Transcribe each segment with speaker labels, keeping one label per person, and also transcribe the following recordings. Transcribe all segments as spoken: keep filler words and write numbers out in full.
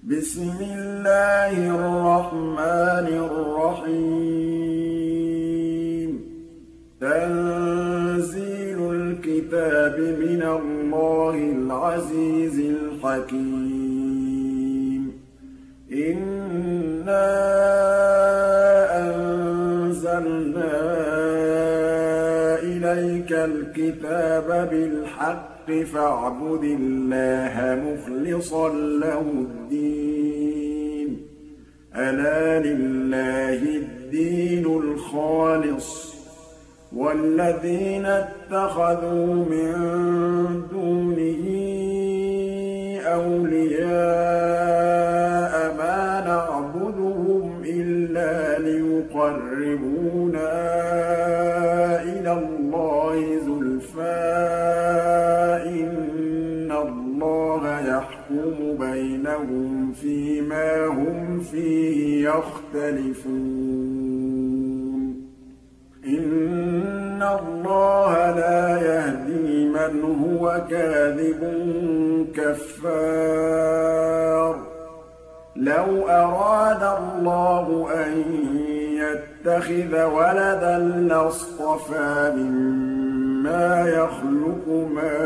Speaker 1: بسم الله الرحمن الرحيم تنزيل الكتاب من الله العزيز الحكيم إنا أنزلنا إليك الكتاب بالحق فاعبد الله مخلصا له الدين ألا لله الدين الخالص والذين اتخذوا من دونه أولياء ما نعبدهم إلا ليقربونا إلى الله زلفى إن الله يحكم بينهم فيما هم فيه يختلفون إن الله لا يهدي من هو كاذب كفار لو أراد الله أن يتخذ ولدا لاصطفى مما يخلق ما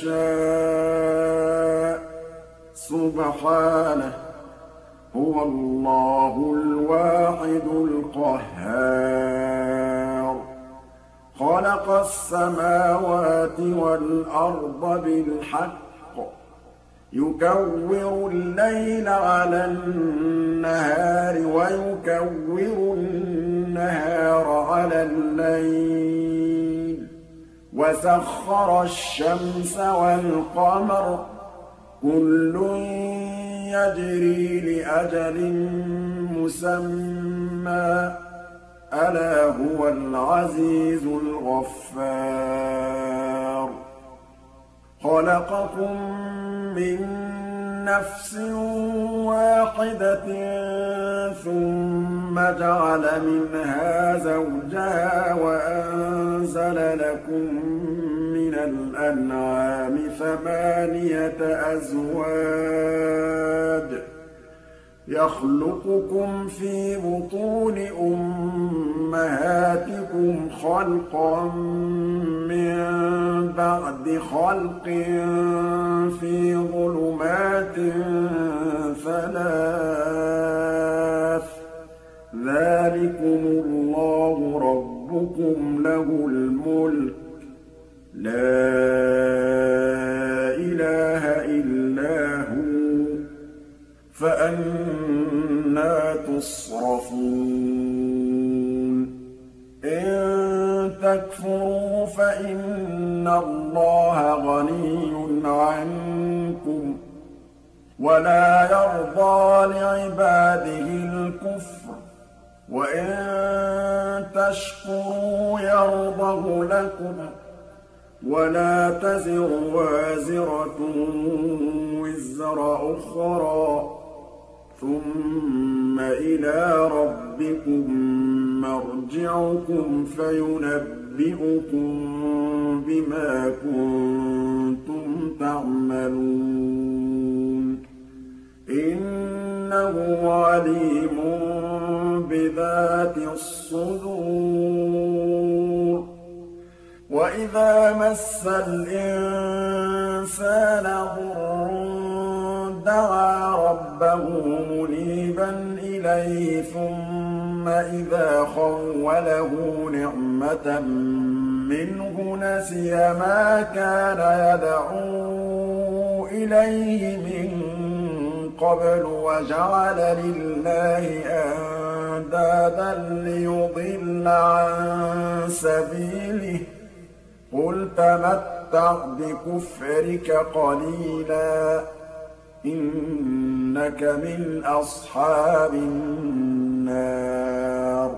Speaker 1: يشاء سبحانه هو الله الواحد القهار خلق السماوات والأرض بالحق يكور الليل على النهار ويكور النهار على الليل وسخر الشمس والقمر كل يجري لأجل مسمى ألا هو العزيز الغفار خلقكم من نفس واحدة ثم جعل منها زوجها وأنزل لكم من الأنعام ثمانية أزواج يخلقكم في بطون أمهاتكم خلقا من بعد خلق في ظلمات ثلاث ذلكم الله ربكم له الملك لا إله إلا هو فأنى تصرفون إن تكفروا فإن الله غني عنكم ولا يرضى لعباده الكفر وإن تشكروا يرضه لكم ولا تزر وازرة وزر أخرى ثم إلى ربكم مرجعكم فينبئكم بما كنتم تعملون إنه عليم بذات الصدور وإذا مس الإنسان ضر دعا ربه منيبا إليه ثم إذا خوله نعمة منه نسي ما كان يدعو إليه من قبل وجعل لله أندادا ليضل عن سبيله قل تمتع بكفرك قليلا إنك من أصحاب النار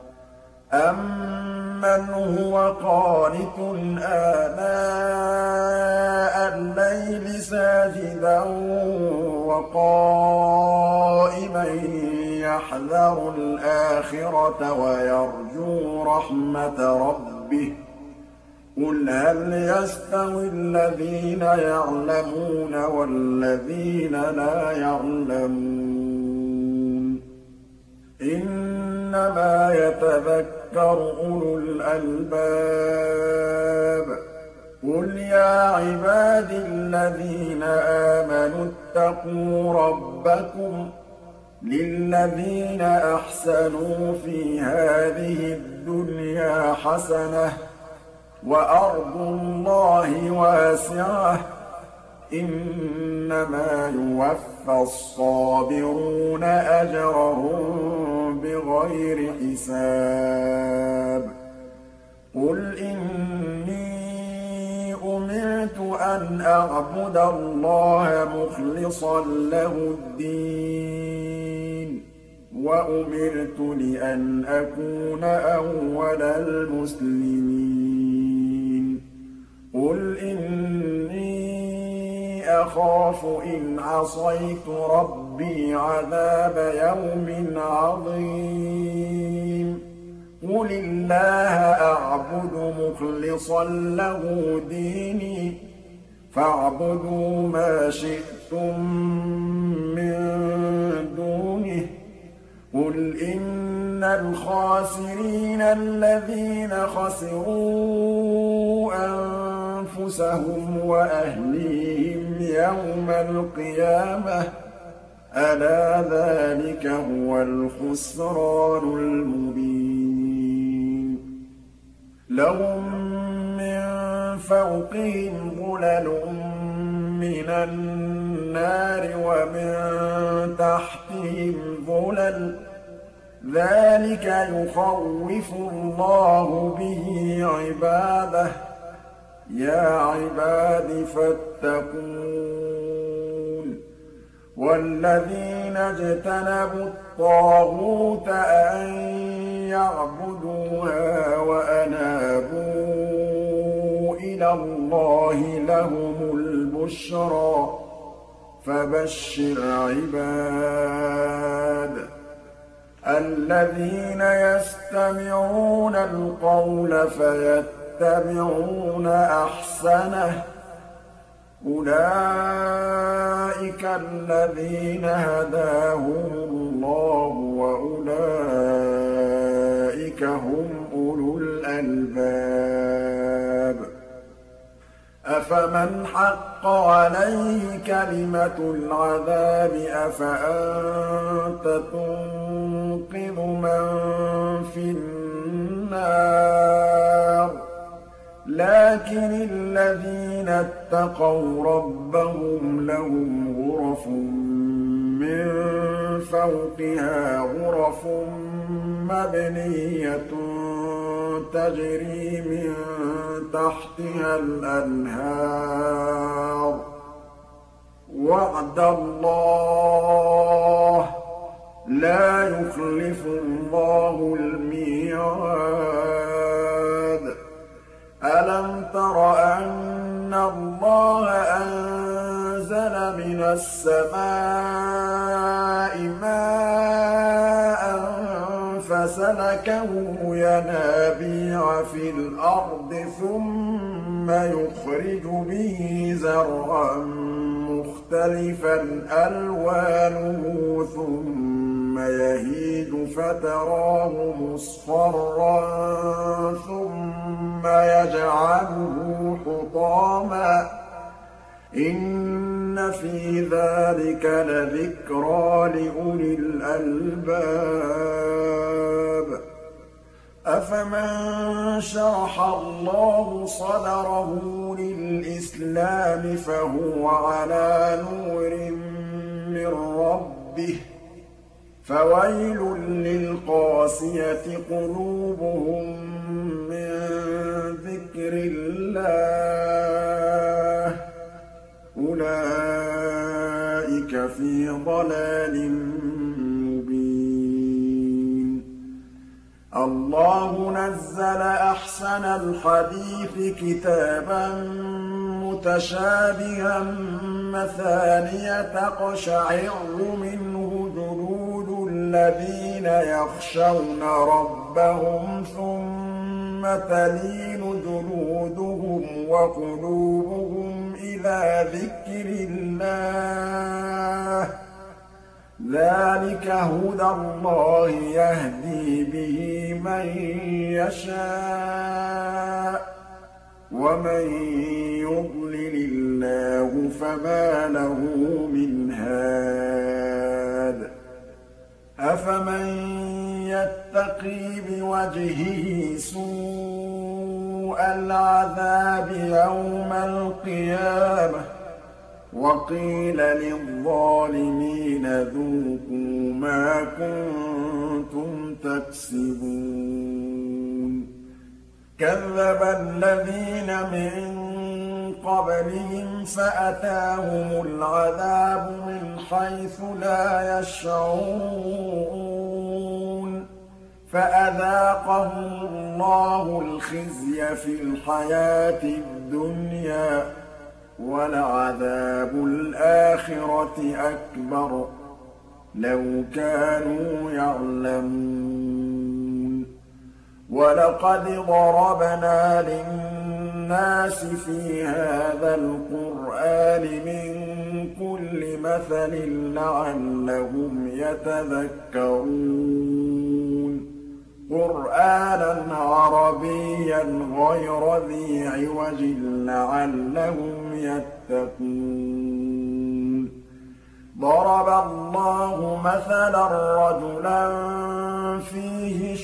Speaker 1: أمن هو قانت آناء الليل ساجدا وقائما يحذر الآخرة ويرجو رحمة ربه قُلْ هَلْ يَسْتَوِي الَّذِينَ يَعْلَمُونَ وَالَّذِينَ لَا يَعْلَمُونَ ۗ إِنَّمَا يَتَذَكَّرُ أُولُو الْأَلْبَابِ. قُلْ يَا عِبَادِي الَّذِينَ آمَنُوا اتَّقُوا رَبَّكُمْ ۚ لِلَّذِينَ أَحْسَنُوا فِي هَٰذِهِ الدُّنْيَا حَسَنَةٌ ۗ وَأَرْضُ اللَّهِ وَاسِعَةٌ ۗ إِنَّمَا يُوَفَّى الصَّابِرُونَ أَجْرَهُم بِغَيْرِ حِسَابٍ. قُلْ إِنِّي أُمِرْتُ أَنْ أَعْبُدَ اللَّهَ مُخْلِصًا لَّهُ الدِّينَ ۖ وَأُمِرْتُ لِأَنْ أَكُونَ أَوَّلَ الْمُسْلِمِينَ. قُلْ إِنِّي أَخَافُ إِنْ عَصَيْتُ رَبِّي عَذَابَ يَوْمٍ عَظِيمٍ. قُلِ اللَّهَ أَعْبُدُ مُخْلِصًا لَّهُ دِينِي، فَاعْبُدُوا مَا شِئْتُم مِّن دُونِهِ. قُلْ إِنَّ الْخَاسِرِينَ الَّذِينَ خَسِرُوا أَنفُسَهُمْ وَأَهْلِيهِمْ يَوْمَ الْقِيَامَةِ ۗ أَلَا ذَٰلِكَ هُوَ الْخُسْرَانُ الْمُبِينُ. لَهُم مِّن فَوْقِهِمْ ظُلَلٌ مِّنَ النَّارِ وَمِن تَحْتِهِمْ ظُلَلٌ ۚ ذَٰلِكَ يُخَوِّفُ اللَّهُ بِهِ عِبَادَهُ ۚ يَا عِبَادِ فَاتَّقُونِ. وَالَّذِينَ اجْتَنَبُوا الطَّاغُوتَ أَن يَعْبُدُوهَا وَأَنَابُوا إِلَى اللَّهِ لَهُمُ الْبُشْرَىٰ ۚ فَبَشِّرْ عِبَادِ الَّذِينَ يَسْتَمِعُونَ الْقَوْلَ فَيَتَّبِعُونَ أَحْسَنَهُ ۚ أُولَٰئِكَ الَّذِينَ هَدَاهُمُ اللَّهُ ۖ وَأُولَٰئِكَ هُمْ أُولُو الْأَلْبَابِ. أَفَمَنْ حَقَّ عَلَيْهِ كَلِمَةُ الْعَذَابِ أَفَأَنتَ تُنقِذُ مَن فِي النَّارِ. لَٰكِنِ الَّذِينَ اتَّقَوْا رَبَّهُمْ لَهُمْ غُرَفٌ مِّن فَوْقِهَا غُرَفٌ مَّبْنِيَّةٌ تَجْرِي مِن تَحْتِهَا الْأَنْهَارُ ۖ وَعْدَ اللَّهِ ۖ لَا يُخْلِفُ اللَّهُ الْمِيعَادَ. أَلَمْ تَرَ أَنَّ اللَّهَ أَنزَلَ مِنَ السَّمَاءِ مَاءً فَسَلَكَهُ يَنَابِيعَ فِي الْأَرْضِ ثُمَّ يُخْرِجُ بِهِ زَرْعًا مُّخْتَلِفًا أَلْوَانُهُ ثُمَّ يَهِيجُ فَتَرَاهُ مُصْفَرًّا ثُمَّ يَجْعَلُهُ حُطَامًا ۚ إِنَّ فِي ذَٰلِكَ لَذِكْرَىٰ لِأُولِي الْأَلْبَابِ. أَفَمَن شَرَحَ اللَّهُ صَدْرَهُ لِلْإِسْلَامِ فَهُوَ عَلَىٰ نُورٍ مِّن رَّبِّهِ ۖ فَوَيْلٌ لِّلْقَاسِيَةِ قُلُوبُهُم مِّن ذِكْرِ اللَّهِ ۚ أُولَٰئِكَ فِي ضَلَالٍ مُّبِينٍ. اللَّهُ نَزَّلَ أَحْسَنَ الْحَدِيثِ كِتَابًا مُّتَشَابِهًا مَّثَانِيَ تَقْشَعِرُّ مِنْهُ جُلُودُ الَّذِينَ يَخْشَوْنَ رَبَّهُمْ ثُمَّ تَلِينُ جُلُودُهُمْ جلودهم وقلوبهم إلى ذكر الله ۚ ذلك هدى الله يهدي به من يشاء ۚ ومن يضلل الله فما له من هاد. أفمن يتقي بوجهه سوء العذاب يوم القيامة وقيل للظالمين ذوقوا ما كنتم تكسبون. كذب الذين من قبلهم فأتاهم العذاب من حيث لا يشعرون فأذاقهم الله الخزي في الحياة الدنيا ولعذاب الآخرة أكبر لو كانوا يعلمون. ولقد ضربنا للناس في هذا القرآن من كل مثل لعلهم يتذكرون. قرآنا عربيا غير ذي عوج لعلهم يتقون. ضرب الله مثلا رجلا فيه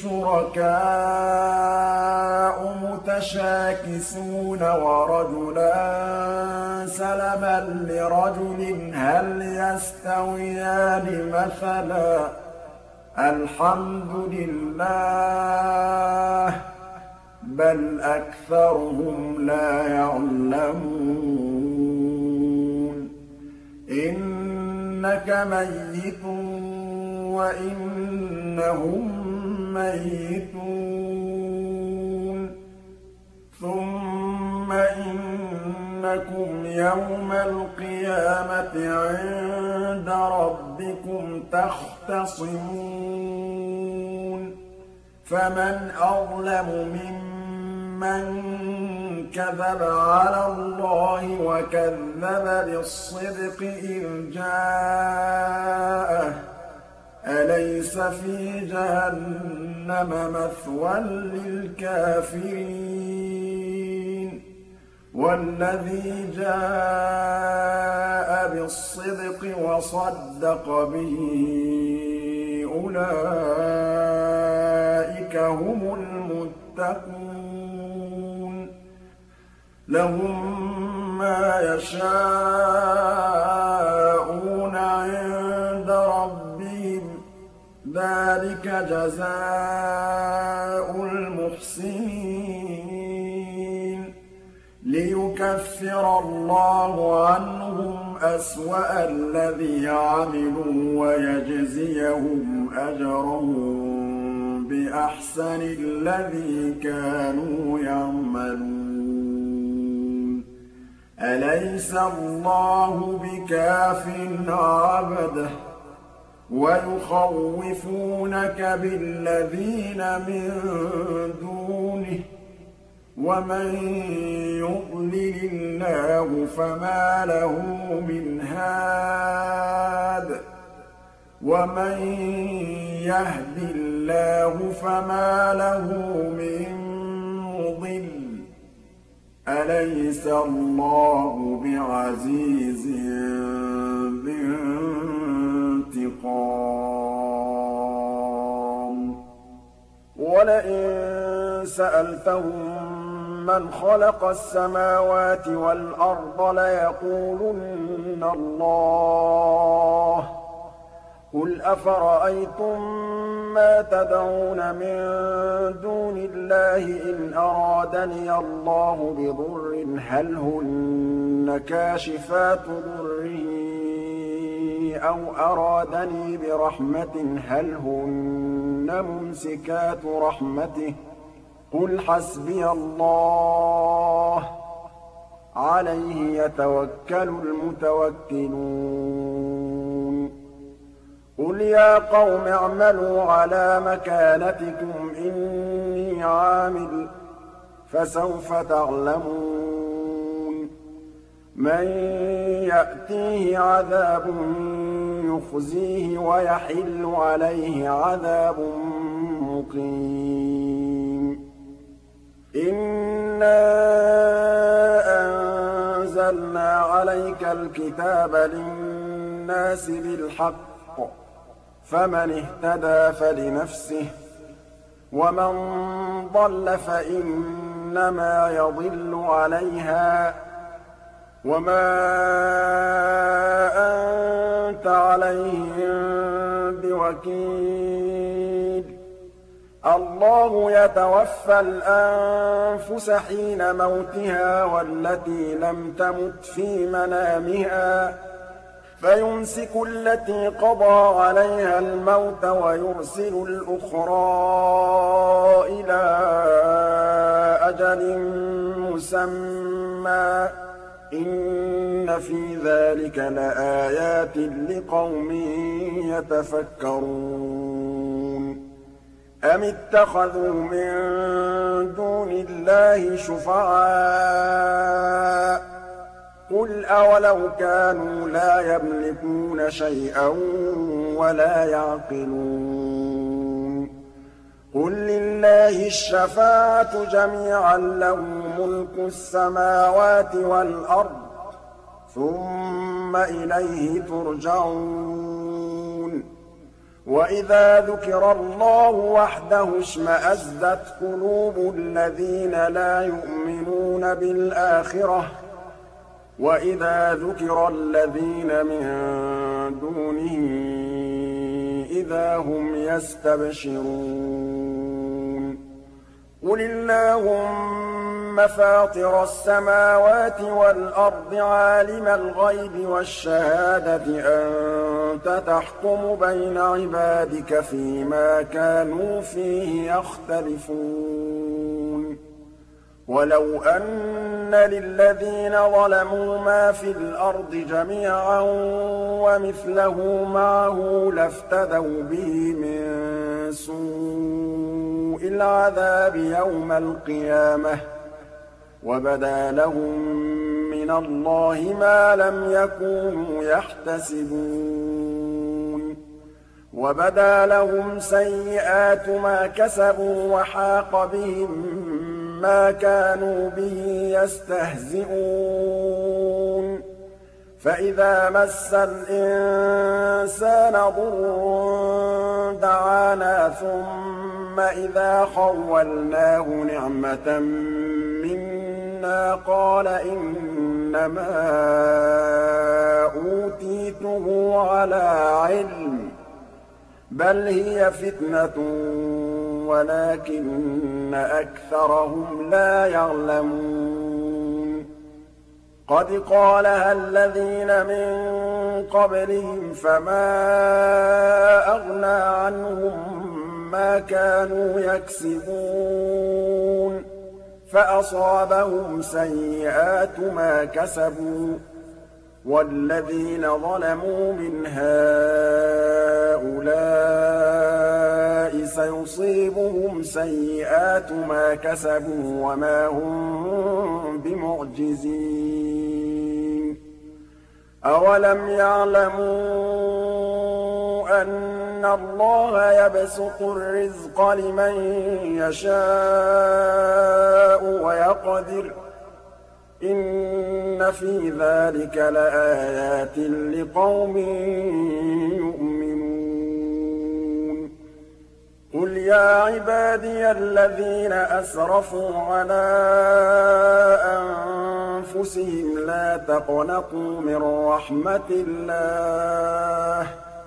Speaker 1: شركاء متشاكسون ورجلا سلما لرجل هل يستويان مثلا الحمد لله بل أكثرهم لا يعلمون. إنك ميت وإنهم ميتون ثم إنكم يوم القيامة عند ربكم تختصمون. فمن أظلم ممن كذب على الله وكذب بالصدق إذ جاءه أليس في جهنم مثوى للكافرين. والذي جاء بالصدق وصدق به أولئك هم المتقون. لهم ما يشاءون عند ربهم ذلك جزاء المحسنين. ليكفر الله عنهم أسوأ الذي عملوا ويجزيهم أجرهم بأحسن الذي كانوا يعملون. أليس الله بكاف عبده ويخوفونك بالذين من دونه ومن يضلل الله فما له من هاد ومن يهد الله فما له من مضل. أليس الله بعزيز ذي انتقام. ولئن سألتهم من خلق السماوات والأرض ليقولن الله. قل أفرأيتم ما تدعون من دون الله إن أرادني الله بضر هل هن كاشفات ضره أو أرادني برحمة هل هن ممسكات رحمته. قل حسبي الله عليه يتوكل المتوكلون. قل يا قوم اعملوا على مكانتكم إني عامل فسوف تعلمون من يأتيه عذاب يخزيه ويحل عليه عذاب مقيم إنا أنزلنا عليك الكتاب للناس بالحق فمن اهتدى فلنفسه ومن ضل فإنما يضل عليها وما أنت عليهم بوكيل الله يتوفى الأنفس حين موتها والتي لم تمت في منامها فيمسك التي قضى عليها الموت ويرسل الأخرى إلى أجل مسمى إن في ذلك لآيات لقوم يتفكرون أم اتخذوا من دون الله شفعاء قل أولو كانوا لا يملكون شيئا ولا يعقلون قل لله الشفاعة جميعا له ملك السماوات والأرض ثم إليه ترجعون وإذا ذكر الله وحده اشمأزت قلوب الذين لا يؤمنون بالآخرة وإذا ذكر الذين من دونه إذا هم يستبشرون قل اللهم فاطر السماوات والأرض عالم الغيب والشهادة أنت تحكم بين عبادك فيما كانوا فيه يختلفون ولو أن للذين ظلموا ما في الأرض جميعا ومثله معه لافتدوا به من سوء العذاب يوم القيامة وبدا لهم من الله ما لم يكونوا يحتسبون وبدا لهم سيئات ما كسبوا وحاق بهم ما كانوا به يستهزئون فإذا مس الإنسان ضر دعانا ثم إذا خولناه نعمة منا قال إنما أوتيته على علم بل هي فتنة ولكن أكثرهم لا يعلمون قد قالها الذين من قبلهم فما أغنى عنهم ما كانوا يكسبون فأصابهم سيئات ما كسبوا والذين ظلموا من هؤلاء سيصيبهم سيئات ما كسبوا وما هم بمعجزين أولم يعلموا أن الله يبسط الرزق لمن يشاء ويقدر إن في ذلك لآيات لقوم يؤمنون قل يا عبادي الذين أسرفوا على أنفسهم لا تقنطوا من رحمة الله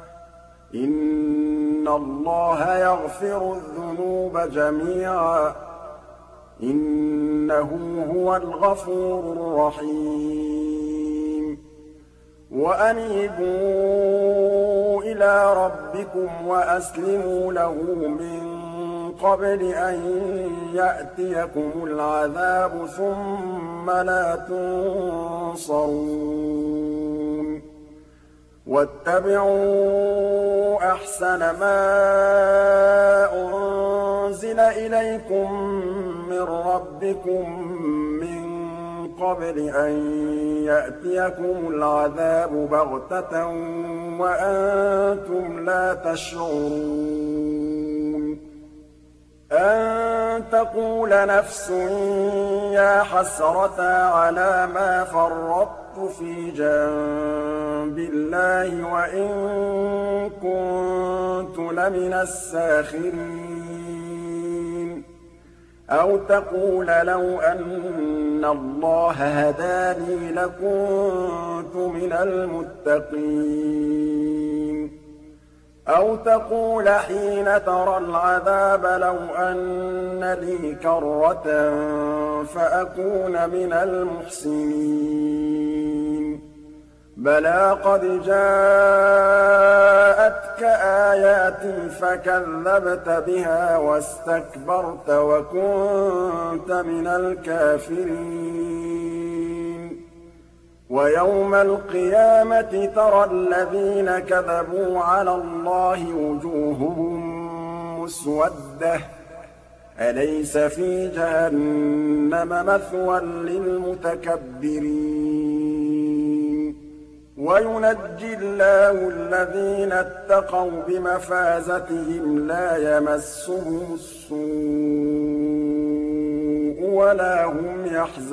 Speaker 1: إن الله يغفر الذنوب جميعا إنه هو الغفور الرحيم وأنيبوا إلى ربكم وأسلموا له من قبل أن يأتيكم العذاب ثم لا تنصرون واتبعوا أحسن ما أنزل إليكم من ربكم من قبل أن يأتيكم العذاب بغتة وأنتم لا تشعرون أن تقول نفس يا حسرة على ما فرطت في جنب الله وإن كنت لمن الساخرين أو تقول لو أن الله هداني لكنت من المتقين أو تقول حين ترى العذاب لو أن لي كرة فأكون من المحسنين بلى قد جاءتك آياتي فكذبت بها واستكبرت وكنت من الكافرين ويوم القيامة ترى الذين كذبوا على الله وجوههم مسودة أليس في جهنم مثوى للمتكبرين وينجي الله الذين اتقوا بمفازتهم لا يمسهم السوء ولا هم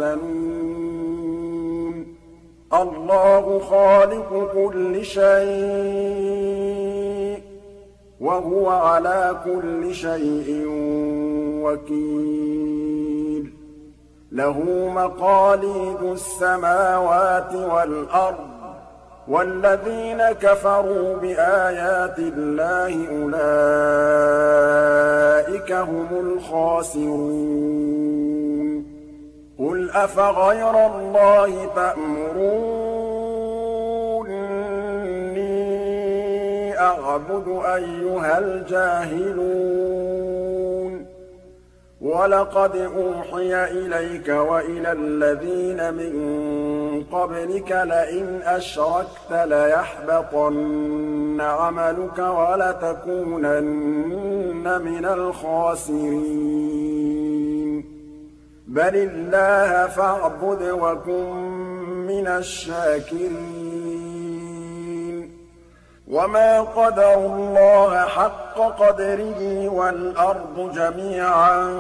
Speaker 1: يحزنون الله خالق كل شيء وهو على كل شيء وكيل له مقاليد السماوات والأرض والذين كفروا بآيات الله أولئك هم الخاسرون قل أفغير الله تأمروني أعبد أيها الجاهلون ولقد أوحي إليك وإلى الذين من قبلك لئن أشركت ليحبطن عملك ولتكونن من الخاسرين بل الله فاعبد وكن من الشاكرين وما قدروا الله حق قدره والأرض جميعا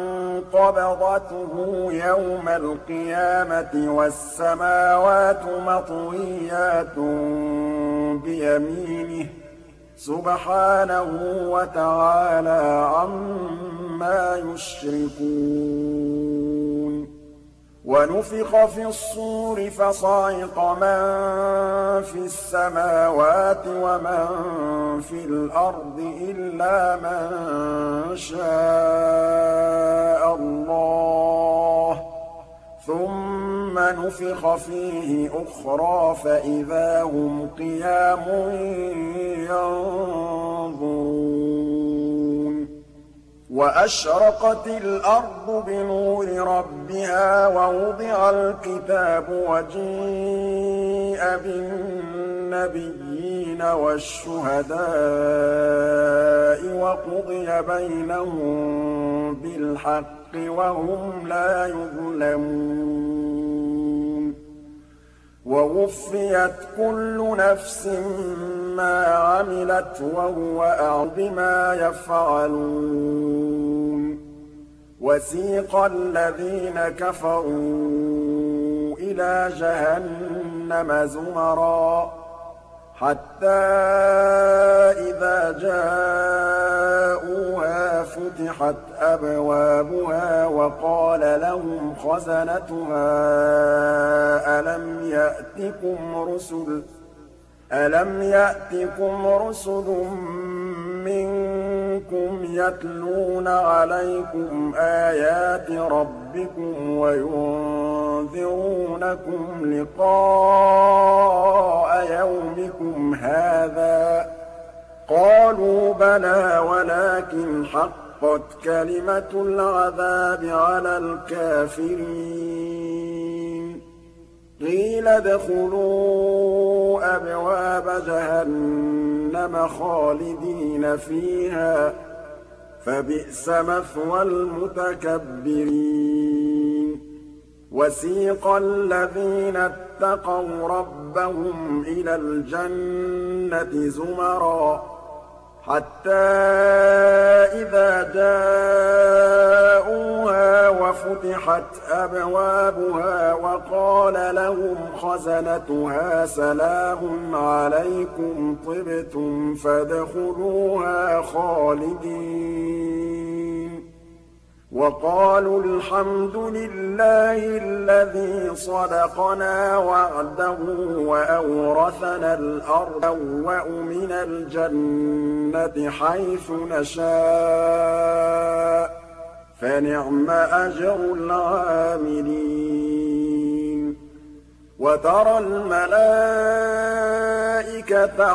Speaker 1: قبضته يوم القيامة والسماوات مطويات بيمينه سبحانه وتعالى عما يشركون ونفخ في الصور فصعق من في السماوات ومن في الأرض إلا من شاء الله ثم نفخ فيه أخرى فإذا هم قيام ينظرون وأشرقت الأرض بنور ربها ووضع الكتاب وجيء بالنبيين والشهداء وقضي بينهم بالحق وهم لا يظلمون ووفيت كل نفس ما عملت وهو أعلم بما يفعلون وسيق الذين كفروا إلى جهنم زمرا حتى إذا جاءوها فتحت أبوابها وقال لهم خزنتها ألم يأتكم رسل ألم يأتكم رسل منكم يتلون عليكم آيات ربكم وينذرونكم لقاء يومكم هذا قالوا بلى ولكن حقت كلمة العذاب على الكافرين قيل ادخلوا أبواب جهنم خالدين فيها فبئس مثوى المتكبرين وسيق الذين اتقوا ربهم إلى الجنة زمرًا حتى إذا جاءوها وفتحت أبوابها وقال لهم خزنتها سلام عليكم طبتم فادخلوها خالدين وقالوا الحمد لله الذي صدقنا وعده وأورثنا الأرض نبوأ من الجنة حيث نشاء فنعم أجر العاملين وترى الملائكة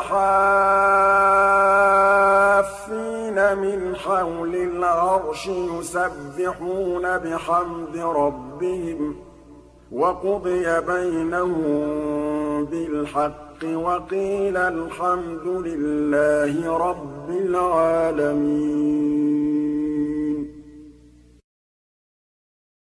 Speaker 1: حافين من حول العرش يسبحون بحمد ربهم وقضي بينهم بالحق وقيل الحمد لله رب العالمين